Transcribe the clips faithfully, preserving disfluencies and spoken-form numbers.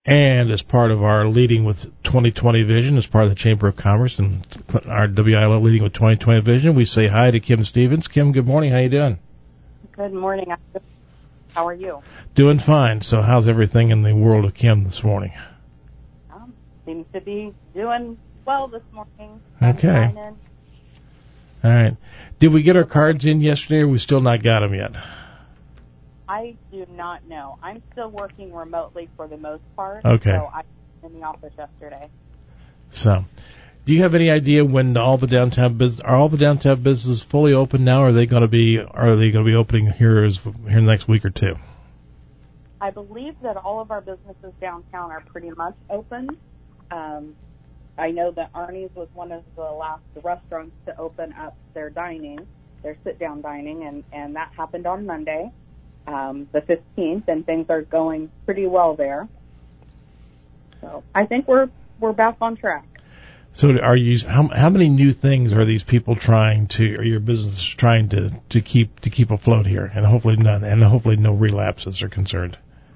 And as part of our Leading with twenty twenty Vision, as part of the Chamber of Commerce and our W I L O Leading with twenty twenty Vision, we say hi to Kim Stevens. Kim, good morning. How you doing? Good morning. How are you? Doing fine. So how's everything in the world of Kim this morning? Um, seems to be doing well this morning. Okay. All right. Did we get our cards in yesterday, or we still not got them yet? I do not know. I'm still working remotely for the most part. Okay. So I was in the office yesterday. So, do you have any idea when all the downtown business are all the downtown businesses fully open now? Or are they going to be are they going to be opening here as here in the next week or two? I believe that all of our businesses downtown are pretty much open. Um, I know that Arnie's was one of the last restaurants to open up their dining, their sit-down dining, and, and that happened on Monday. Um, the fifteenth, and things are going pretty well there. So I think we're we're back on track. So are you? How how many new things are these people trying to, or your business trying to, to keep to keep afloat here, and hopefully none, and hopefully no relapses are concerned?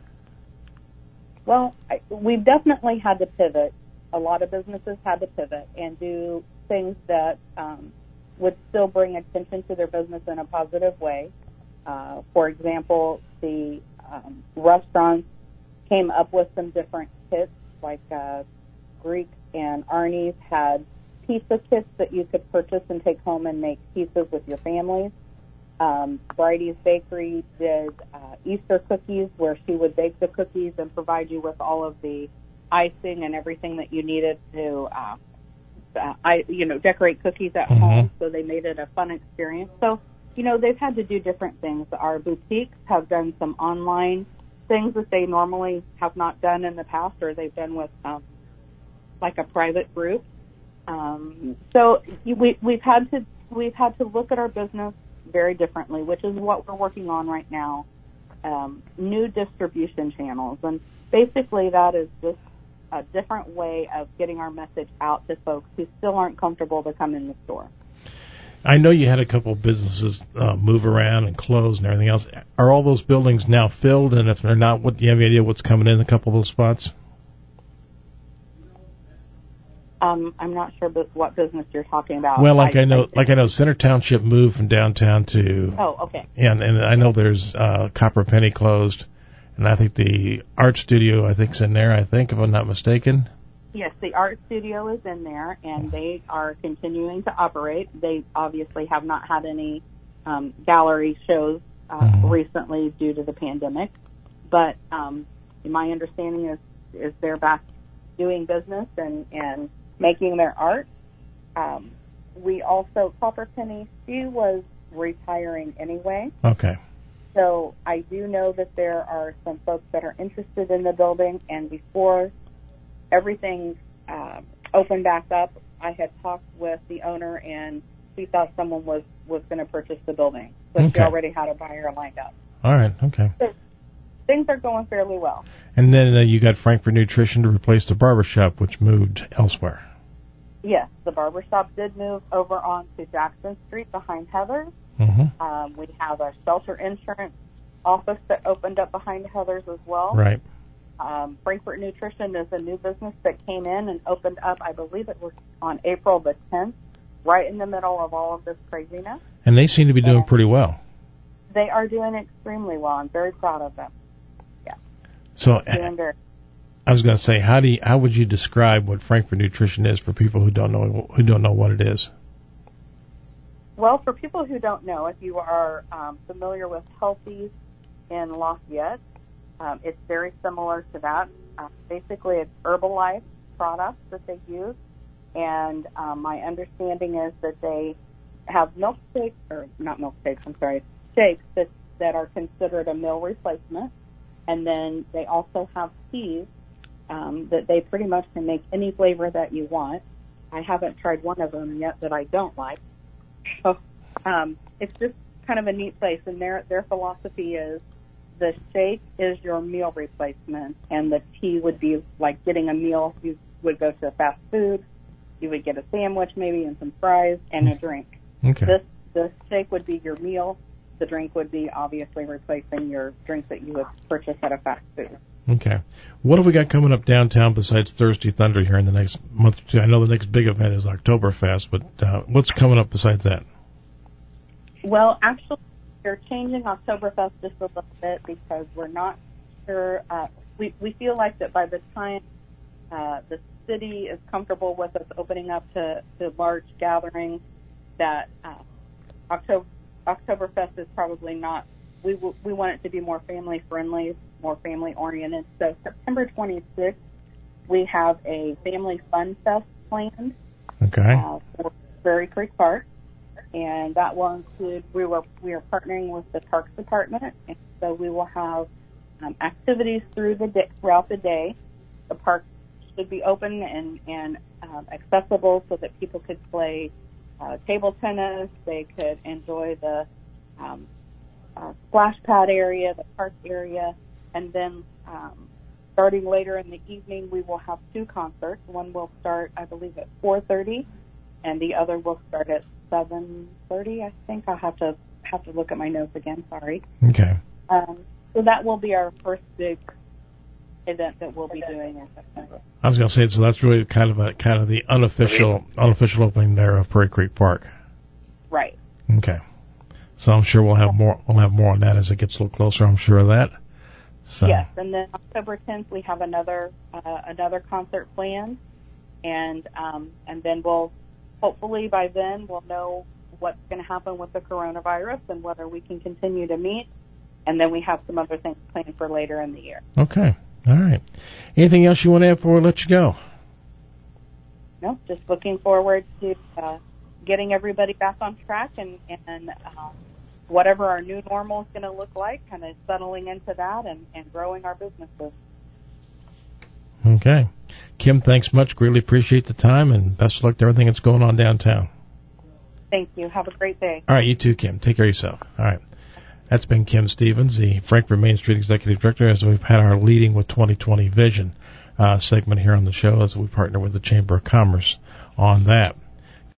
Well, I, we've definitely had to pivot. A lot of businesses had to pivot and do things that um, would still bring attention to their business in a positive way. Uh, for example, the um, restaurants came up with some different kits, like uh, Greek and Arnie's had pizza kits that you could purchase and take home and make pizzas with your families. Um, Bridie's Bakery did uh, Easter cookies, where she would bake the cookies and provide you with all of the icing and everything that you needed to, uh, uh, I, you know, decorate cookies at mm-hmm. home. So they made it a fun experience. So, you know, they've had to do different things. Our boutiques have done some online things that they normally have not done in the past, or they've done with um, like a private group. Um, so we, we've had to we've had to look at our business very differently, which is what we're working on right now. Um, new distribution channels, and basically that is just a different way of getting our message out to folks who still aren't comfortable to come in the store. I know you had a couple of businesses uh, move around and close and everything else. Are all those buildings now filled? And if they're not, what do you have any idea what's coming in a couple of those spots? Um, I'm not sure what business you're talking about. Well, like I, I know, I like I know, Center Township moved from downtown to. Oh, okay. And and I know there's uh, Copper Penny closed, and I think the art studio I think's in there. I think, if I'm not mistaken. Yes, the art studio is in there, and they are continuing to operate. They obviously have not had any um, gallery shows uh, mm-hmm. recently due to the pandemic, but um, my understanding is is they're back doing business and, and making their art. Um, we also, Copper Penny, she was retiring anyway. Okay. So I do know that there are some folks that are interested in the building, and before everything um, opened back up, I had talked with the owner, and she thought someone was, was going to purchase the building. So okay. she already had a buyer lined up. All right, okay. So things are going fairly well. And then uh, you got Frankfort Nutrition to replace the barbershop, which moved elsewhere. Yes, the barbershop did move over onto Jackson Street behind Heather's. Mm-hmm. Um, we have a shelter insurance office that opened up behind Heather's as well. Right. Um, Frankfort Nutrition is a new business that came in and opened up, I believe it was on April the tenth, right in the middle of all of this craziness. And they seem to be doing and pretty well. They are doing extremely well. I'm very proud of them. Yeah. So doing very I was going to say, how do you, how would you describe what Frankfort Nutrition is for people who don't know who don't know what it is? Well, for people who don't know, if you are um, familiar with Healthy in Lafayette, um, it's very similar to that. Uh, basically, it's Herbalife products that they use, and um, my understanding is that they have milkshakes, or not milkshakes, I'm sorry, shakes that, that are considered a meal replacement, and then they also have teas um, that they pretty much can make any flavor that you want. I haven't tried one of them yet that I don't like. So um, it's just kind of a neat place, and their their philosophy is the shake is your meal replacement, and the tea would be like getting a meal. You would go to fast food, you would get a sandwich maybe and some fries and a drink. Okay. This this shake would be your meal. The drink would be obviously replacing your drink that you would purchase at a fast food. Okay. What have we got coming up downtown besides Thirsty Thunder here in the next month or two? I know the next big event is Oktoberfest, but uh, what's coming up besides that? Well, actually, we're changing Oktoberfest just a little bit because we're not sure. Uh, we, we feel like that by the time uh, the city is comfortable with us opening up to, to large gatherings, that uh, October, Oktoberfest is probably not. We w- we want it to be more family friendly, more family oriented. So September twenty-sixth, we have a family fun fest planned Okay. uh, for Prairie Creek Park, and that will include. We were we are partnering with the Parks Department, and so we will have um, activities through the day, throughout the day. The park should be open and and um, accessible so that people could play uh, table tennis. They could enjoy the um, uh, splash pad area, the park area, and then um, starting later in the evening, we will have two concerts. One will start, I believe, at four thirty, and the other will start at seven thirty. I think I'll have to have to look at my notes again. Sorry. Okay. Um, so that will be our first big event that we'll be doing in September. I was going to say, so that's really kind of a kind of the unofficial unofficial opening there of Prairie Creek Park. Right. Okay. So I'm sure we'll have more. We'll have more on that as it gets a little closer. I'm sure of that. So. Yes, and then October tenth we have another uh, another concert planned, and um, and then we'll hopefully by then we'll know what's going to happen with the coronavirus and whether we can continue to meet, and then we have some other things planned for later in the year. Okay. All right. Anything else you want to add before we let you go? No, just looking forward to uh, getting everybody back on track and and. Um, whatever our new normal is going to look like, kind of settling into that and, and growing our businesses. Okay. Kim, thanks much. Greatly appreciate the time, and best of luck to everything that's going on downtown. Thank you. Have a great day. All right, you too, Kim. Take care of yourself. All right. That's been Kim Stevens, the Frankfort Main Street Executive Director, as we've had our Leading with twenty twenty Vision uh, segment here on the show as we partner with the Chamber of Commerce on that.